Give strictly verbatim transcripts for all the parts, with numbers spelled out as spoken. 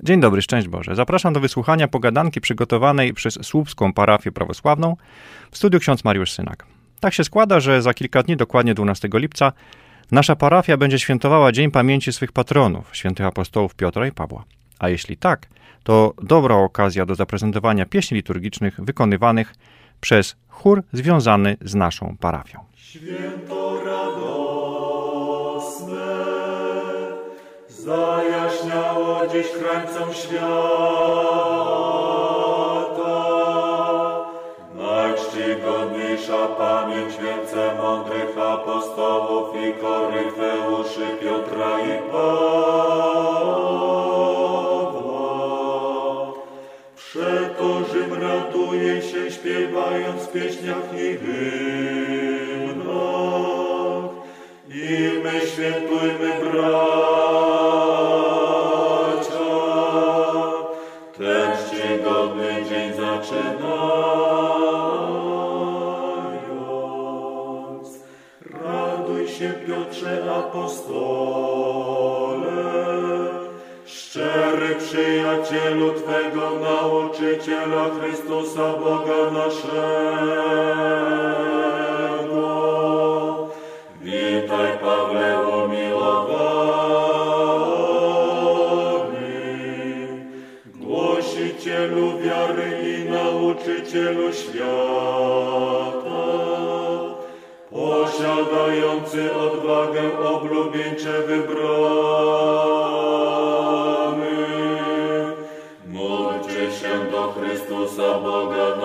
Dzień dobry, szczęść Boże. Zapraszam do wysłuchania pogadanki przygotowanej przez Słupską Parafię Prawosławną w studiu ksiądz Mariusz Synak. Tak się składa, że za kilka dni, dokładnie dwunastego lipca, nasza parafia będzie świętowała Dzień Pamięci swych patronów, świętych apostołów Piotra i Pawła. A jeśli tak, to dobra okazja do zaprezentowania pieśni liturgicznych wykonywanych przez chór związany z naszą parafią. Święto radosne zajaśniało dziś krańcom świata. Najczcigodniejsza pamięć wielce mądrych apostołów i koryfeuszy Piotra i Pawła. Przeto Rzym raduje się, śpiewając w pieśniach i hymnach. I my świętujmy, bracia, ten czcigodny dzień zaczynając. Raduj się, Piotrze apostole, szczery przyjacielu Twego nauczyciela Chrystusa Boga naszego. Witaj, Pawle umiłowany, głosicielu wiary i nauczycielu świata, posiadający odwagę oblubieńcze wybrany. Módlcie się do Chrystusa Boga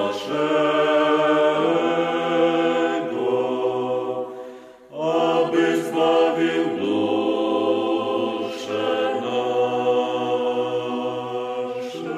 naszego, aby zbawił dusze nasze.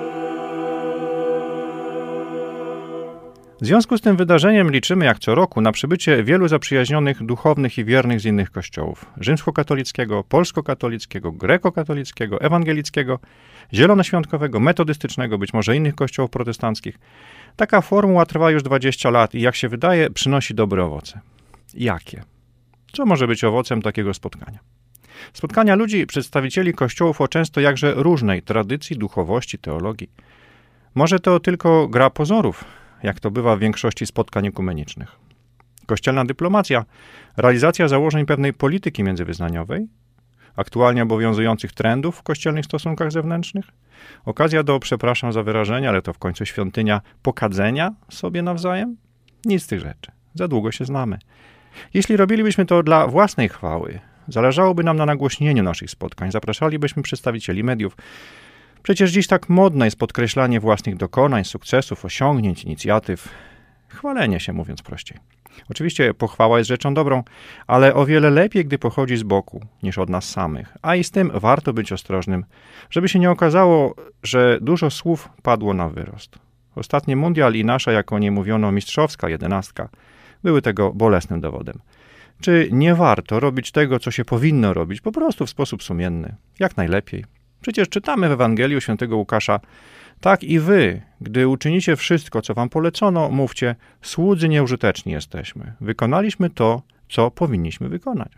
W związku z tym wydarzeniem liczymy jak co roku na przybycie wielu zaprzyjaźnionych duchownych i wiernych z innych kościołów: rzymskokatolickiego, polskokatolickiego, grekokatolickiego, ewangelickiego, zielonoświątkowego, metodystycznego, być może innych kościołów protestanckich. Taka formuła trwa już dwadzieścia lat i jak się wydaje, przynosi dobre owoce. Jakie? Co może być owocem takiego spotkania? Spotkania ludzi, przedstawicieli kościołów o często jakże różnej tradycji, duchowości, teologii. Może to tylko gra pozorów, jak to bywa w większości spotkań ekumenicznych. Kościelna dyplomacja, realizacja założeń pewnej polityki międzywyznaniowej, aktualnie obowiązujących trendów w kościelnych stosunkach zewnętrznych, okazja do, przepraszam za wyrażenie, ale to w końcu świątynia, pokadzenia sobie nawzajem? Nic z tych rzeczy. Za długo się znamy. Jeśli robilibyśmy to dla własnej chwały, zależałoby nam na nagłośnieniu naszych spotkań, zapraszalibyśmy przedstawicieli mediów. Przecież dziś tak modne jest podkreślanie własnych dokonań, sukcesów, osiągnięć, inicjatyw. Chwalenie się, mówiąc prościej. Oczywiście pochwała jest rzeczą dobrą, ale o wiele lepiej, gdy pochodzi z boku, niż od nas samych. A i z tym warto być ostrożnym, żeby się nie okazało, że dużo słów padło na wyrost. Ostatni mundial i nasza, jak o niej mówiono, mistrzowska jedenastka były tego bolesnym dowodem. Czy nie warto robić tego, co się powinno robić, po prostu w sposób sumienny, jak najlepiej? Przecież czytamy w Ewangelii świętego Łukasza: tak i wy, gdy uczynicie wszystko, co wam polecono, mówcie: słudzy nieużyteczni jesteśmy. Wykonaliśmy to, co powinniśmy wykonać.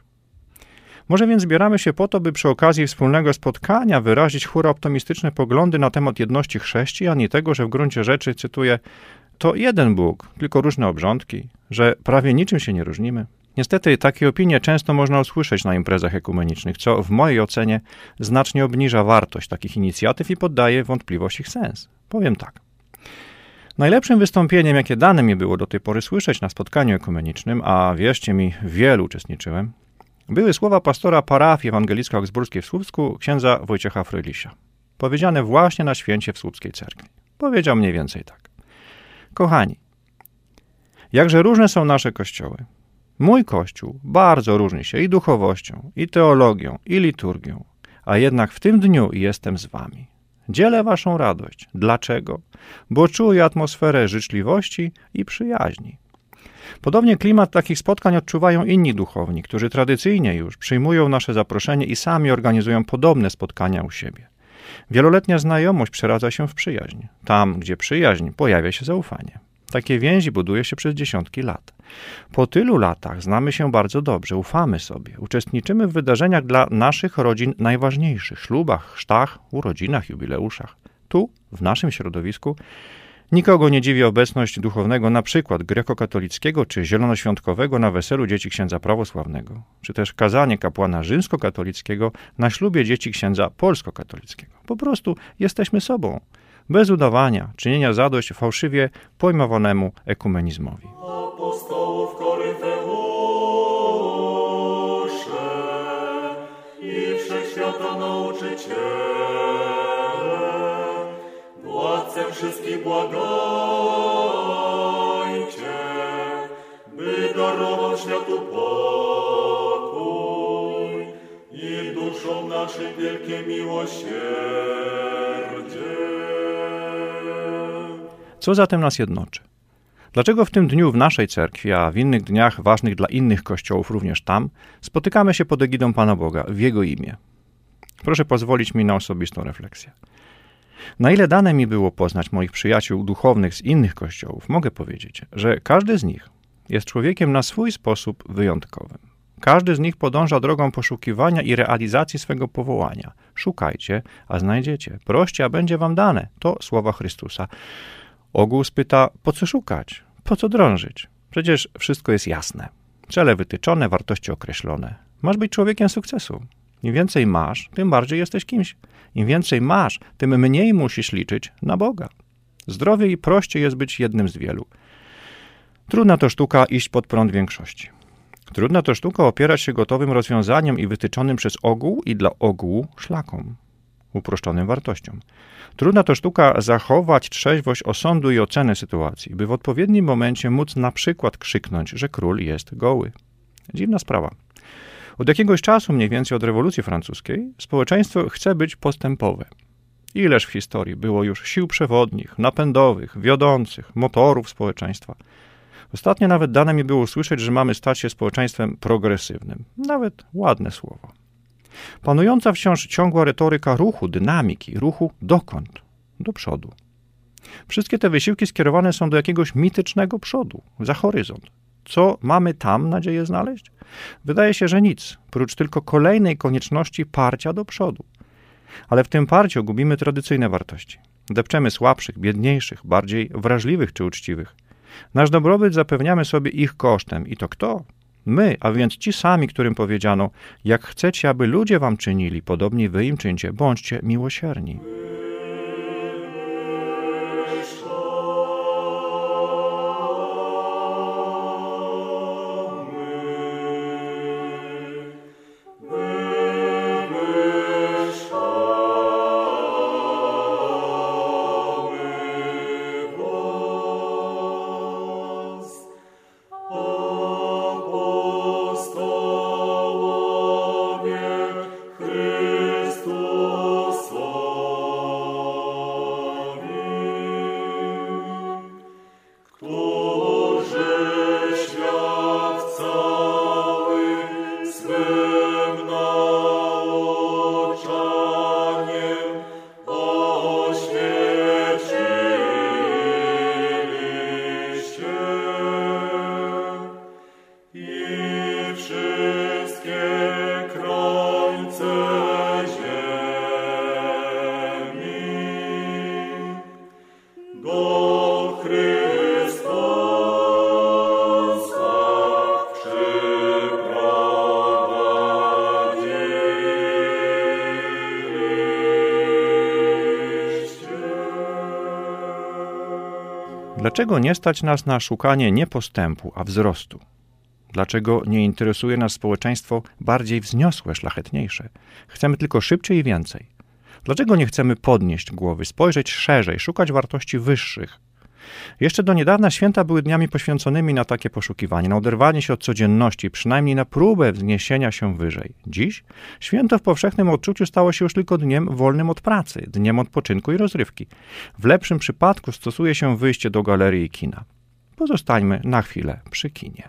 Może więc zbieramy się po to, by przy okazji wspólnego spotkania wyrazić hura optymistyczne poglądy na temat jedności chrześcijan i tego, że w gruncie rzeczy, cytuję, to jeden Bóg, tylko różne obrządki, że prawie niczym się nie różnimy. Niestety takie opinie często można usłyszeć na imprezach ekumenicznych, co w mojej ocenie znacznie obniża wartość takich inicjatyw i poddaje wątpliwość ich sens. Powiem tak. Najlepszym wystąpieniem, jakie dane mi było do tej pory słyszeć na spotkaniu ekumenicznym, a wierzcie mi, w wielu uczestniczyłem, były słowa pastora parafii ewangelicko-augsburskiej w Słupsku, księdza Wojciecha Frylisia, powiedziane właśnie na święcie w Słupskiej Cerkwi. Powiedział mniej więcej tak. Kochani, jakże różne są nasze kościoły. Mój kościół bardzo różni się i duchowością, i teologią, i liturgią, a jednak w tym dniu jestem z wami. Dzielę waszą radość. Dlaczego? Bo czuję atmosferę życzliwości i przyjaźni. Podobnie klimat takich spotkań odczuwają inni duchowni, którzy tradycyjnie już przyjmują nasze zaproszenie i sami organizują podobne spotkania u siebie. Wieloletnia znajomość przeradza się w przyjaźń. Tam, gdzie przyjaźń, pojawia się zaufanie. Takie więzi buduje się przez dziesiątki lat. Po tylu latach znamy się bardzo dobrze, ufamy sobie, uczestniczymy w wydarzeniach dla naszych rodzin najważniejszych, ślubach, chrztach, urodzinach, jubileuszach. Tu, w naszym środowisku, nikogo nie dziwi obecność duchownego na przykład grekokatolickiego czy zielonoświątkowego na weselu dzieci księdza prawosławnego, czy też kazanie kapłana rzymskokatolickiego na ślubie dzieci księdza polskokatolickiego. Po prostu jesteśmy sobą, bez udawania, czynienia zadość fałszywie pojmowanemu ekumenizmowi. Apostołów Korynteusze i wszechświata nauczyciele, władcę wszystkich błagajcie, by darował światu pokój i duszom naszym wielkie miłosierdzie. Co zatem nas jednoczy? Dlaczego w tym dniu w naszej cerkwi, a w innych dniach ważnych dla innych kościołów również tam, spotykamy się pod egidą Pana Boga w Jego imię? Proszę pozwolić mi na osobistą refleksję. Na ile dane mi było poznać moich przyjaciół duchownych z innych kościołów, mogę powiedzieć, że każdy z nich jest człowiekiem na swój sposób wyjątkowym. Każdy z nich podąża drogą poszukiwania i realizacji swego powołania. Szukajcie, a znajdziecie. Proście, a będzie wam dane. To słowa Chrystusa. Ogół spyta, po co szukać? Po co drążyć? Przecież wszystko jest jasne. Cele wytyczone, wartości określone. Masz być człowiekiem sukcesu. Im więcej masz, tym bardziej jesteś kimś. Im więcej masz, tym mniej musisz liczyć na Boga. Zdrowie i prościej jest być jednym z wielu. Trudna to sztuka iść pod prąd większości. Trudna to sztuka opierać się gotowym rozwiązaniom i wytyczonym przez ogół i dla ogółu szlakom, uproszczonym wartościom. Trudna to sztuka zachować trzeźwość osądu i oceny sytuacji, by w odpowiednim momencie móc na przykład krzyknąć, że król jest goły. Dziwna sprawa. Od jakiegoś czasu, mniej więcej od rewolucji francuskiej, społeczeństwo chce być postępowe. Ileż w historii było już sił przewodnich, napędowych, wiodących, motorów społeczeństwa. Ostatnio nawet dane mi było usłyszeć, że mamy stać się społeczeństwem progresywnym. Nawet ładne słowo. Panująca wciąż ciągła retoryka ruchu, dynamiki, ruchu dokąd? Do przodu. Wszystkie te wysiłki skierowane są do jakiegoś mitycznego przodu, za horyzont. Co mamy tam nadzieję znaleźć? Wydaje się, że nic, prócz tylko kolejnej konieczności parcia do przodu. Ale w tym parciu gubimy tradycyjne wartości. Depczemy słabszych, biedniejszych, bardziej wrażliwych czy uczciwych. Nasz dobrobyt zapewniamy sobie ich kosztem. I to kto? My, a więc ci sami, którym powiedziano, jak chcecie, aby ludzie wam czynili, podobnie wy im czyńcie, bądźcie miłosierni. Dlaczego nie stać nas na szukanie nie postępu, a wzrostu? Dlaczego nie interesuje nas społeczeństwo bardziej wzniosłe, szlachetniejsze? Chcemy tylko szybciej i więcej. Dlaczego nie chcemy podnieść głowy, spojrzeć szerzej, szukać wartości wyższych? Jeszcze do niedawna święta były dniami poświęconymi na takie poszukiwanie, na oderwanie się od codzienności, przynajmniej na próbę wzniesienia się wyżej. Dziś święto w powszechnym odczuciu stało się już tylko dniem wolnym od pracy, dniem odpoczynku i rozrywki. W lepszym przypadku stosuje się wyjście do galerii i kina. Pozostańmy na chwilę przy kinie.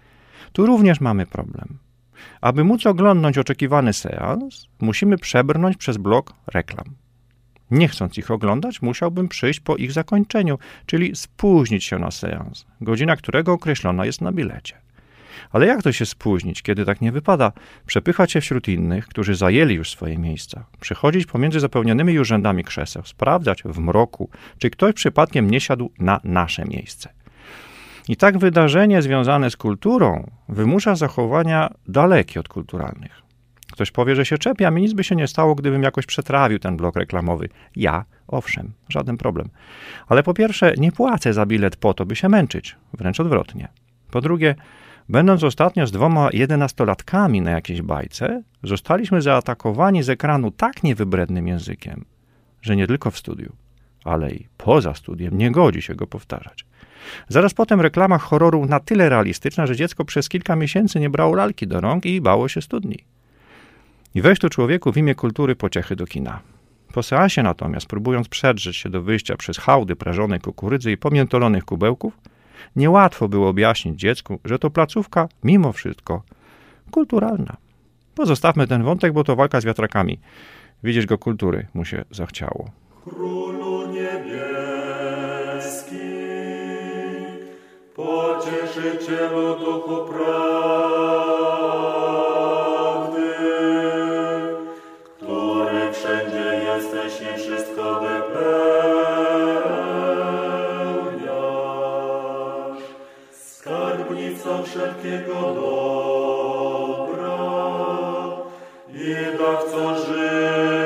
Tu również mamy problem. Aby móc oglądnąć oczekiwany seans, musimy przebrnąć przez blok reklam. Nie chcąc ich oglądać, musiałbym przyjść po ich zakończeniu, czyli spóźnić się na seans, godzina którego określona jest na bilecie. Ale jak to się spóźnić, kiedy tak nie wypada? Przepychać się wśród innych, którzy zajęli już swoje miejsca, przechodzić pomiędzy zapełnionymi już rzędami krzeseł, sprawdzać w mroku, czy ktoś przypadkiem nie siadł na nasze miejsce. I tak wydarzenie związane z kulturą wymusza zachowania dalekie od kulturalnych. Ktoś powie, że się czepiam i nic by się nie stało, gdybym jakoś przetrawił ten blok reklamowy. Ja, owszem, żaden problem. Ale po pierwsze, nie płacę za bilet po to, by się męczyć, wręcz odwrotnie. Po drugie, będąc ostatnio z dwoma jedenastolatkami na jakiejś bajce, zostaliśmy zaatakowani z ekranu tak niewybrednym językiem, że nie tylko w studiu, ale i poza studiem nie godzi się go powtarzać. Zaraz potem reklama horroru na tyle realistyczna, że dziecko przez kilka miesięcy nie brało lalki do rąk i bało się studni. I weź tu człowieku w imię kultury pociechy do kina. Po seansie natomiast, próbując przedrzeć się do wyjścia przez hałdy prażonej kukurydzy i pomiętolonych kubełków, niełatwo było objaśnić dziecku, że to placówka, mimo wszystko, kulturalna. Pozostawmy ten wątek, bo to walka z wiatrakami. Widzieć go kultury mu się zachciało. Królu niebieski, pocieszycielu duchu prawdy, który wszędzie jesteś i wszystko wypełniasz, skarbnicą wszelkiego dobra i dawcą życia.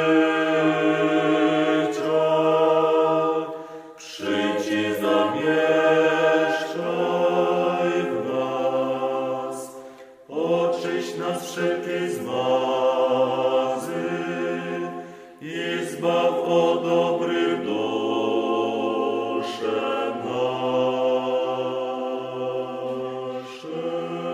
Wszelkiej zmazy i zbaw o dobry dusze nasze.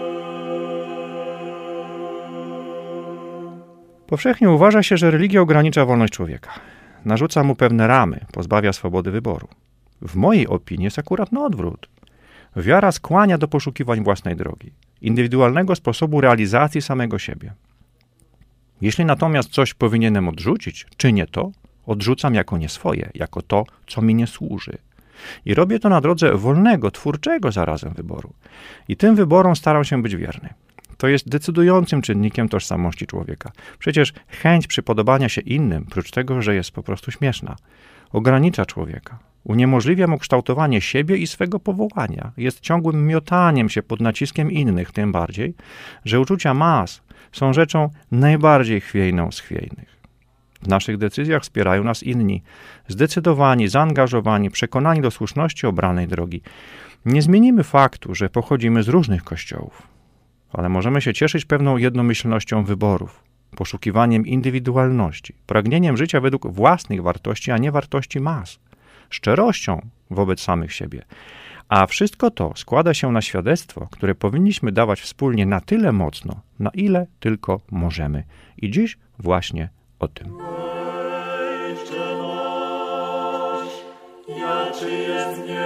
Powszechnie uważa się, że religia ogranicza wolność człowieka. Narzuca mu pewne ramy, pozbawia swobody wyboru. W mojej opinii jest akurat na odwrót. Wiara skłania do poszukiwań własnej drogi, indywidualnego sposobu realizacji samego siebie. Jeśli natomiast coś powinienem odrzucić, czynię to, odrzucam jako nie swoje, jako to, co mi nie służy. I robię to na drodze wolnego, twórczego zarazem wyboru. I tym wyborom staram się być wierny. To jest decydującym czynnikiem tożsamości człowieka. Przecież chęć przypodobania się innym, prócz tego, że jest po prostu śmieszna, ogranicza człowieka. Uniemożliwia mu kształtowanie siebie i swego powołania. Jest ciągłym miotaniem się pod naciskiem innych, tym bardziej, że uczucia mas są rzeczą najbardziej chwiejną z chwiejnych. W naszych decyzjach wspierają nas inni, zdecydowani, zaangażowani, przekonani do słuszności obranej drogi. Nie zmienimy faktu, że pochodzimy z różnych kościołów, ale możemy się cieszyć pewną jednomyślnością wyborów, poszukiwaniem indywidualności, pragnieniem życia według własnych wartości, a nie wartości mas, szczerością wobec samych siebie. A wszystko to składa się na świadectwo, które powinniśmy dawać wspólnie na tyle mocno, na ile tylko możemy. I dziś właśnie o tym. Ojcze nasz, jaczy jest w niebie,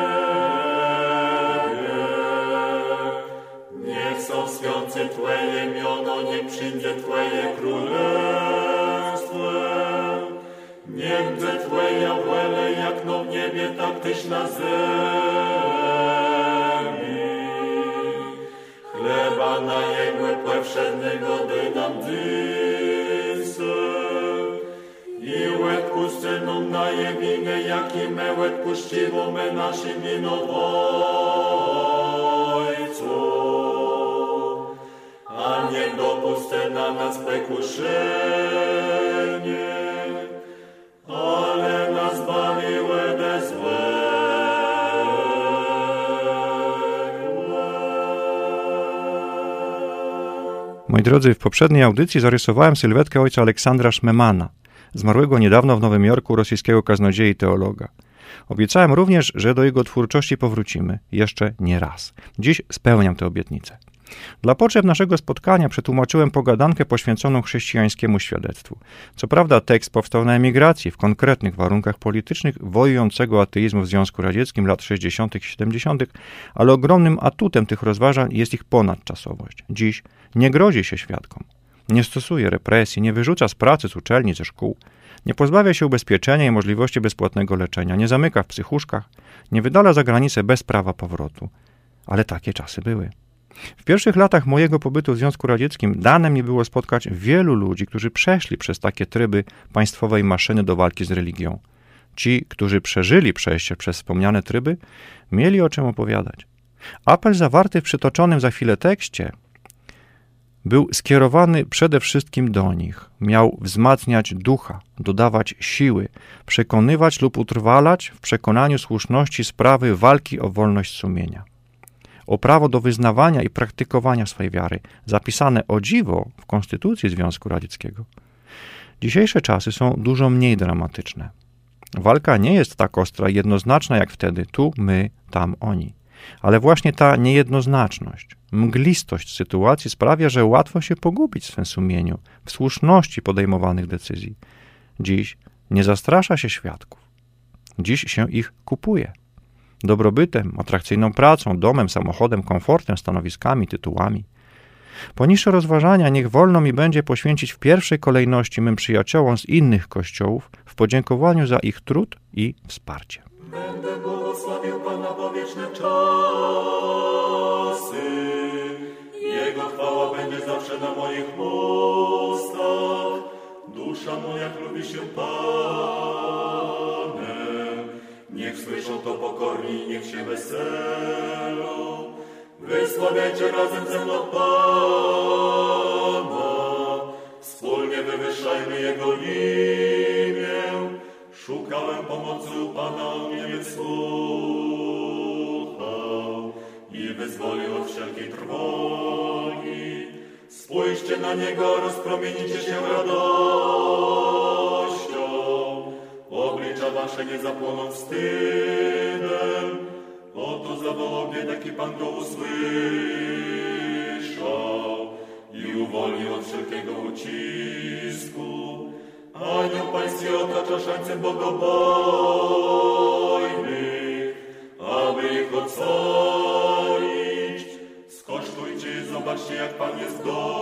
niech są święte Twoje imiono, niech przyjdzie Twoje królestwo. Niech będzie Twoja wola, jak no w niebie, tak Tyś na ziemi. Chleba najemły powszedniego daj nam dzisiaj. I łeb pustyną najemimy, jak i my łeb puściwamy naszym winowajcom. A nie dopustę na nas pokuszenie, ale nas zbawiły de złego. Moi drodzy, w poprzedniej audycji zarysowałem sylwetkę ojca Aleksandra Szmemana, zmarłego niedawno w Nowym Jorku rosyjskiego kaznodziei i teologa. Obiecałem również, że do jego twórczości powrócimy jeszcze nie raz. Dziś spełniam tę obietnicę. Dla potrzeb naszego spotkania przetłumaczyłem pogadankę poświęconą chrześcijańskiemu świadectwu. Co prawda tekst powstał na emigracji, w konkretnych warunkach politycznych wojującego ateizmu w Związku Radzieckim lat sześćdziesiątych i siedemdziesiątych, ale ogromnym atutem tych rozważań jest ich ponadczasowość. Dziś nie grozi się świadkom, nie stosuje represji, nie wyrzuca z pracy, z uczelni, ze szkół, Nie pozbawia się ubezpieczenia i możliwości bezpłatnego leczenia, nie zamyka w psychuszkach, nie wydala za granicę bez prawa powrotu. Ale takie czasy były. W pierwszych latach mojego pobytu w Związku Radzieckim dane mi było spotkać wielu ludzi, którzy przeszli przez takie tryby państwowej maszyny do walki z religią. Ci, którzy przeżyli przejście przez wspomniane tryby, mieli o czym opowiadać. Apel zawarty w przytoczonym za chwilę tekście był skierowany przede wszystkim do nich. Miał wzmacniać ducha, dodawać siły, przekonywać lub utrwalać w przekonaniu słuszności sprawy walki o wolność sumienia. O prawo do wyznawania i praktykowania swej wiary, zapisane o dziwo w Konstytucji Związku Radzieckiego. Dzisiejsze czasy są dużo mniej dramatyczne. Walka nie jest tak ostra i jednoznaczna jak wtedy, tu my, tam oni. Ale właśnie ta niejednoznaczność, mglistość sytuacji sprawia, że łatwo się pogubić w swym sumieniu, w słuszności podejmowanych decyzji. Dziś nie zastrasza się świadków. Dziś się ich kupuje. Dobrobytem, atrakcyjną pracą, domem, samochodem, komfortem, stanowiskami, tytułami. Poniższe rozważania niech wolno mi będzie poświęcić w pierwszej kolejności mym przyjaciołom z innych kościołów w podziękowaniu za ich trud i wsparcie. Będę błogosławił Pana po wieczne czasy. Jego chwała będzie zawsze na moich ustach. Dusza moja chlubi się Panem. Niech słyszą to pokorni i niech się weselą. Wysławiajcie razem ze mną Pana. Wspólnie wywyższajmy Jego imię. Szukałem pomocy u Pana, on mnie wysłuchał i wyzwolił od wszelkiej trwogi. Spójrzcie na Niego, rozpromienicie się radością. Oblicza wasze nie zapłoną wstydem. Oto zawołał biedak i Pan go usłyszał i uwolnił od wszelkiego ucisku. Anioł Pański otacza szańcem bogobojnych, aby ich ocalić. Skosztujcie i zobaczcie, jak Pan jest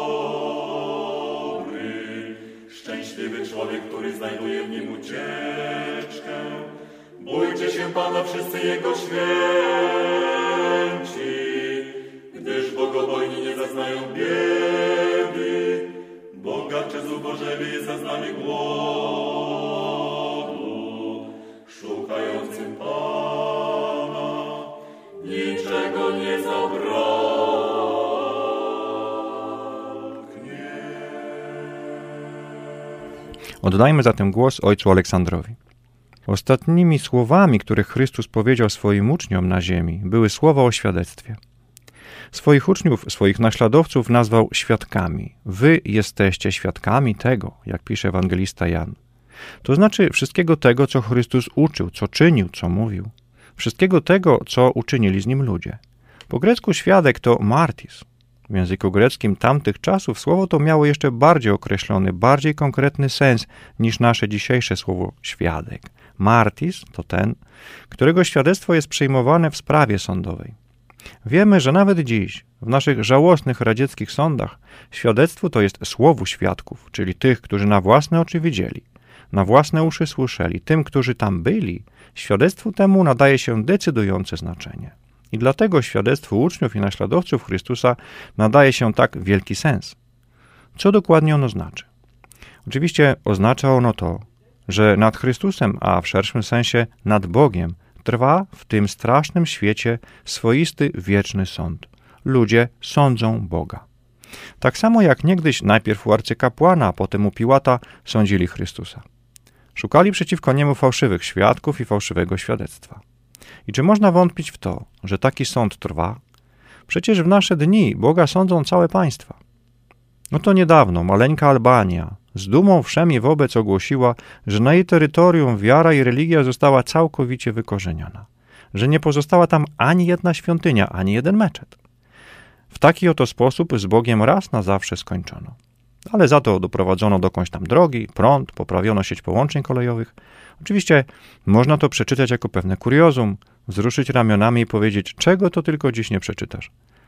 dobry. Szczęśliwy człowiek, który znajduje w nim ucieczkę. Bójcie się Pana wszyscy Jego święci, gdyż bogobojni nie zaznają biedy. Bogacze zubożeli i zaznali głodu, szukającym Pana niczego nie zabraknie. Oddajmy zatem głos ojcu Aleksandrowi. Ostatnimi słowami, które Chrystus powiedział swoim uczniom na ziemi, były słowa o świadectwie. Swoich uczniów, swoich naśladowców nazwał świadkami. Wy jesteście świadkami tego, jak pisze ewangelista Jan. To znaczy wszystkiego tego, co Chrystus uczył, co czynił, co mówił. Wszystkiego tego, co uczynili z nim ludzie. Po grecku świadek to martis. W języku greckim tamtych czasów słowo to miało jeszcze bardziej określony, bardziej konkretny sens niż nasze dzisiejsze słowo świadek. Martis to ten, którego świadectwo jest przyjmowane w sprawie sądowej. Wiemy, że nawet dziś, w naszych żałosnych radzieckich sądach, świadectwo to jest słowu świadków, czyli tych, którzy na własne oczy widzieli, na własne uszy słyszeli. Tym, którzy tam byli, świadectwu temu nadaje się decydujące znaczenie. I dlatego świadectwu uczniów i naśladowców Chrystusa nadaje się tak wielki sens. Co dokładnie ono znaczy? Oczywiście oznacza ono to, że nad Chrystusem, a w szerszym sensie nad Bogiem, trwa w tym strasznym świecie swoisty, wieczny sąd. Ludzie sądzą Boga. Tak samo jak niegdyś najpierw u arcykapłana, a potem u Piłata sądzili Chrystusa. Szukali przeciwko niemu fałszywych świadków i fałszywego świadectwa. I czy można wątpić w to, że taki sąd trwa? Przecież w nasze dni Boga sądzą całe państwa. No to niedawno maleńka Albania z dumą wszemi wobec ogłosiła, że na jej terytorium wiara i religia została całkowicie wykorzeniona, że nie pozostała tam ani jedna świątynia, ani jeden meczet. W taki oto sposób z Bogiem raz na zawsze skończono. Ale za to doprowadzono dokądś tam drogi, prąd, poprawiono sieć połączeń kolejowych. Oczywiście można to przeczytać jako pewne kuriozum, wzruszyć ramionami i powiedzieć, czego to tylko dziś nie przeczytasz.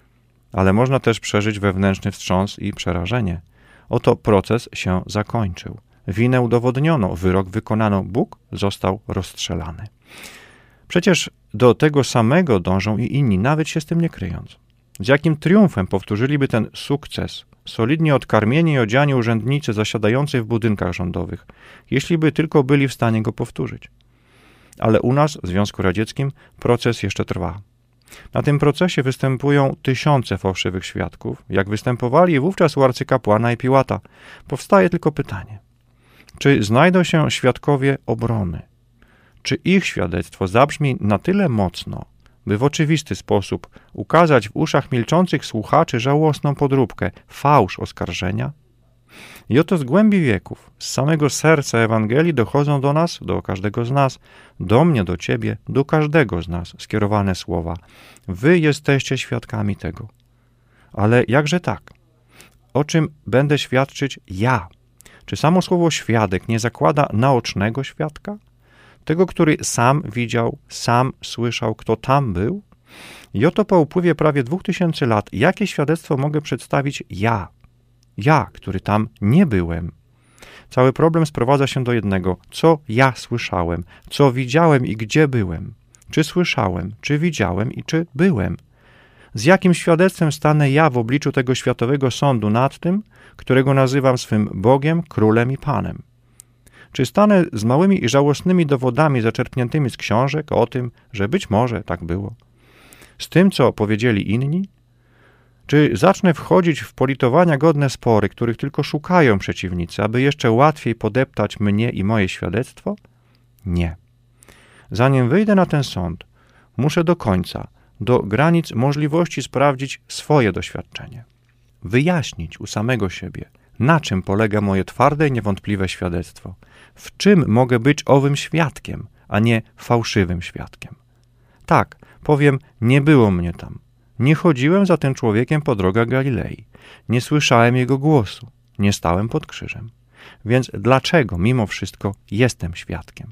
Ale można też przeżyć wewnętrzny wstrząs i przerażenie. Oto proces się zakończył. winę udowodniono, wyrok wykonano, Bóg został rozstrzelany. Przecież do tego samego dążą i inni, nawet się z tym nie kryjąc. Z jakim triumfem powtórzyliby ten sukces solidnie odkarmieni i odziani urzędnicy zasiadający w budynkach rządowych, jeśli by tylko byli w stanie go powtórzyć. Ale u nas, w Związku Radzieckim, proces jeszcze trwa. Na tym procesie występują tysiące fałszywych świadków, jak występowali wówczas u arcykapłana i Piłata. Powstaje tylko pytanie, czy znajdą się świadkowie obrony? Czy ich świadectwo zabrzmi na tyle mocno, by w oczywisty sposób ukazać w uszach milczących słuchaczy żałosną podróbkę, fałsz oskarżenia? I oto z głębi wieków, z samego serca Ewangelii dochodzą do nas, do każdego z nas, do mnie, do ciebie, do każdego z nas skierowane słowa. Wy jesteście świadkami tego. Ale jakże tak? O czym będę świadczyć ja? Czy samo słowo świadek nie zakłada naocznego świadka? Tego, który sam widział, sam słyszał, kto tam był? I oto po upływie prawie dwóch tysięcy lat, jakie świadectwo mogę przedstawić ja? Ja, który tam nie byłem. Cały problem sprowadza się do jednego. Co ja słyszałem? Co widziałem i gdzie byłem? Czy słyszałem? Czy widziałem i czy byłem? Z jakim świadectwem stanę ja w obliczu tego światowego sądu nad tym, którego nazywam swym Bogiem, Królem i Panem? Czy stanę z małymi i żałosnymi dowodami zaczerpniętymi z książek o tym, że być może tak było? Z tym, co powiedzieli inni? Czy zacznę wchodzić w politowania godne spory, których tylko szukają przeciwnicy, aby jeszcze łatwiej podeptać mnie i moje świadectwo? Nie. Zanim wyjdę na ten sąd, muszę do końca, do granic możliwości sprawdzić swoje doświadczenie. Wyjaśnić u samego siebie, na czym polega moje twarde i niewątpliwe świadectwo. W czym mogę być owym świadkiem, a nie fałszywym świadkiem. Tak, powiem, nie było mnie tam. Nie chodziłem za tym człowiekiem po drogach Galilei. Nie słyszałem jego głosu. Nie stałem pod krzyżem. Więc dlaczego mimo wszystko jestem świadkiem?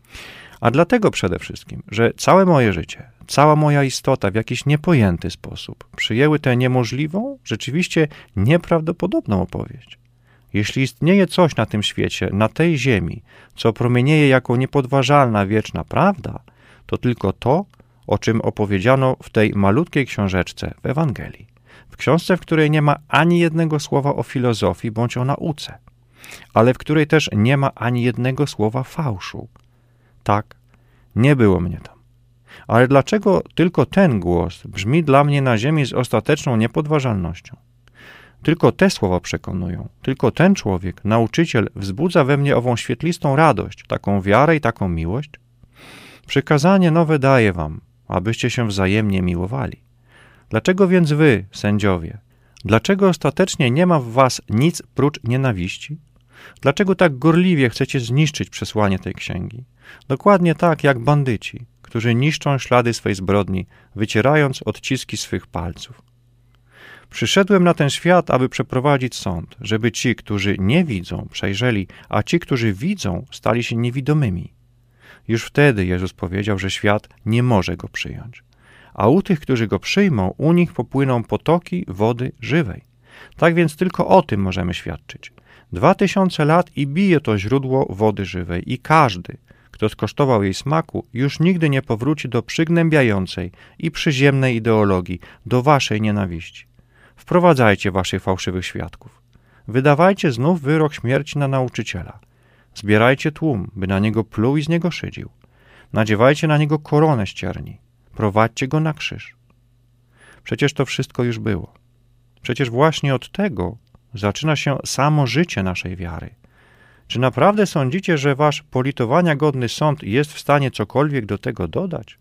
A dlatego przede wszystkim, że całe moje życie, cała moja istota w jakiś niepojęty sposób przyjęły tę niemożliwą, rzeczywiście nieprawdopodobną opowieść. Jeśli istnieje coś na tym świecie, na tej ziemi, co promienieje jako niepodważalna, wieczna prawda, to tylko to, o czym opowiedziano w tej malutkiej książeczce w Ewangelii. W książce, w której nie ma ani jednego słowa o filozofii bądź o nauce, ale w której też nie ma ani jednego słowa fałszu. Tak, nie było mnie tam. Ale dlaczego tylko ten głos brzmi dla mnie na ziemi z ostateczną niepodważalnością? Tylko te słowa przekonują, tylko ten człowiek, nauczyciel, wzbudza we mnie ową świetlistą radość, taką wiarę i taką miłość? Przykazanie nowe daję wam, abyście się wzajemnie miłowali. Dlaczego więc wy, sędziowie, dlaczego ostatecznie nie ma w was nic prócz nienawiści? Dlaczego tak gorliwie chcecie zniszczyć przesłanie tej księgi? Dokładnie tak jak bandyci, którzy niszczą ślady swej zbrodni, wycierając odciski swych palców. Przyszedłem na ten świat, aby przeprowadzić sąd, żeby ci, którzy nie widzą, przejrzeli, a ci, którzy widzą, stali się niewidomymi. Już wtedy Jezus powiedział, że świat nie może go przyjąć. A u tych, którzy go przyjmą, u nich popłyną potoki wody żywej. Tak więc tylko o tym możemy świadczyć. Dwa tysiące lat i bije to źródło wody żywej i każdy, kto skosztował jej smaku, już nigdy nie powróci do przygnębiającej i przyziemnej ideologii, do waszej nienawiści. Wprowadzajcie waszych fałszywych świadków. Wydawajcie znów wyrok śmierci na nauczyciela. Zbierajcie tłum, by na niego pluł i z niego szydził. Nadziewajcie na niego koronę ścierni. Prowadźcie go na krzyż. Przecież to wszystko już było. Przecież właśnie od tego zaczyna się samo życie naszej wiary. Czy naprawdę sądzicie, że wasz politowania godny sąd jest w stanie cokolwiek do tego dodać?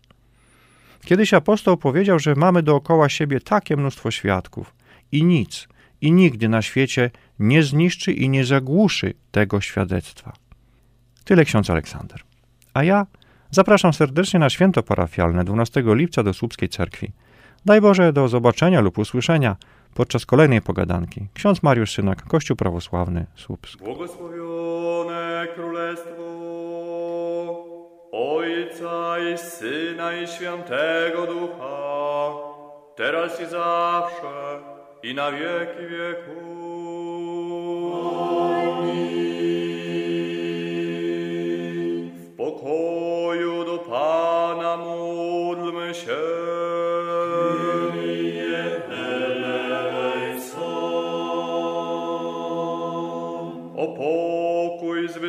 Kiedyś apostoł powiedział, że mamy dookoła siebie takie mnóstwo świadków i nic, i nigdy na świecie nie zniszczy i nie zagłuszy tego świadectwa. Tyle ksiądz Aleksander. A ja zapraszam serdecznie na święto parafialne dwunastego lipca do Słupskiej Cerkwi. Daj Boże do zobaczenia lub usłyszenia podczas kolejnej pogadanki. Ksiądz Mariusz Synak, Kościół Prawosławny Słupsk. Błogosławione Królestwo Ojca i Syna i Świętego Ducha, teraz i zawsze, i na wieki wieków. Amen.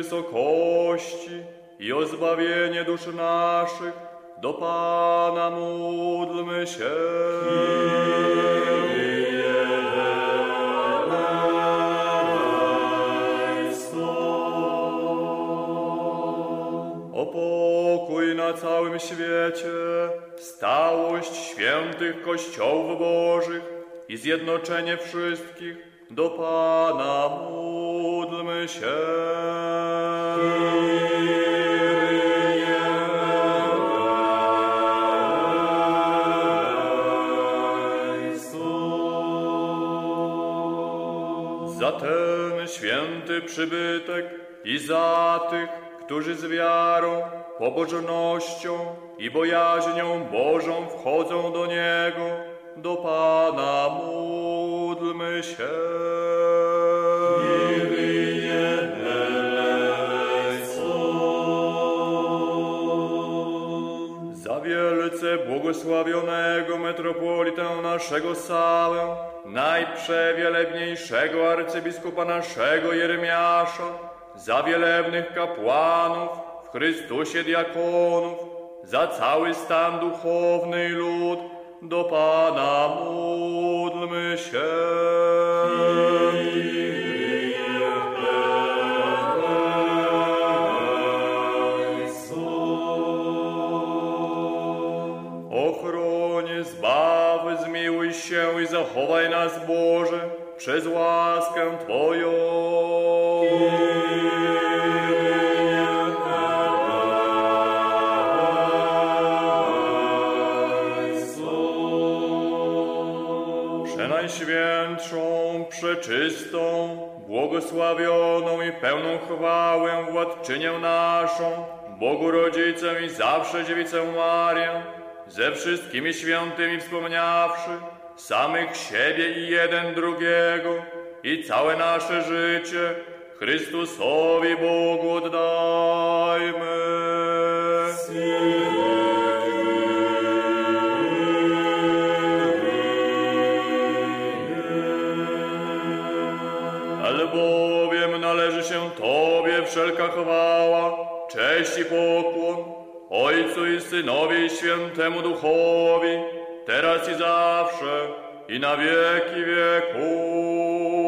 wysokości i o zbawienie dusz naszych, do Pana módlmy się. O pokój na całym świecie, stałość świętych Kościołów Bożych i zjednoczenie wszystkich, do Pana módlmy się. Za ten święty przybytek i za tych, którzy z wiarą, pobożnością i bojaźnią Bożą wchodzą do Niego, do Pana módlmy się. Za wielce błogosławionego metropolitę naszego Sałę, najprzewielebniejszego arcybiskupa naszego Jeremiasza, za wielebnych kapłanów, w Chrystusie diakonów, za cały stan duchowny i lud, do Pana módlmy się. Ochronie, zbaw, zmiłuj się i zachowaj nas, Boże, przez łaskę Twoją. Przenajświętszą, przeczystą, błogosławioną i pełną chwałę Władczynię naszą, Bogu Rodzicę i zawsze Dziewicę Marię, ze wszystkimi świętymi wspomniawszy, samych siebie i jeden drugiego i całe nasze życie Chrystusowi Bogu oddajmy. Albowiem należy się Tobie wszelka chwała, cześć i pokłon, Ojcu i Synowi i Świętemu Duchowi, teraz i zawsze, i na wieki wieków.